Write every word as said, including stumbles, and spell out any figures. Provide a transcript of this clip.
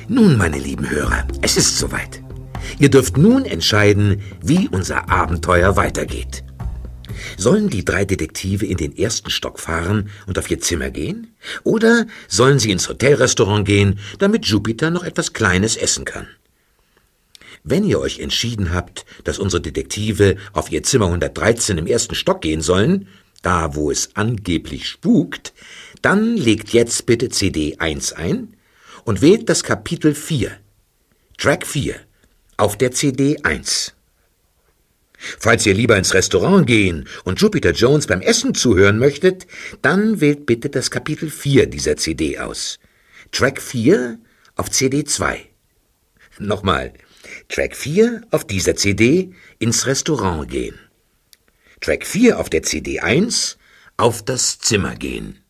Nun, meine lieben Hörer, es ist soweit. Ihr dürft nun entscheiden, wie unser Abenteuer weitergeht. Sollen die drei Detektive in den ersten Stock fahren und auf ihr Zimmer gehen? Oder sollen sie ins Hotelrestaurant gehen, damit Jupiter noch etwas Kleines essen kann? Wenn ihr euch entschieden habt, dass unsere Detektive auf ihr Zimmer hundertdreizehn im ersten Stock gehen sollen, da wo es angeblich spukt, dann legt jetzt bitte C D eins ein und wählt das Kapitel vier, Track vier, auf der C D eins. Falls ihr lieber ins Restaurant gehen und Jupiter Jones beim Essen zuhören möchtet, dann wählt bitte das Kapitel vier dieser C D aus. Track vier auf C D zwei. Nochmal, Track vier auf dieser C D, ins Restaurant gehen. Track vier auf der C D eins, auf das Zimmer gehen.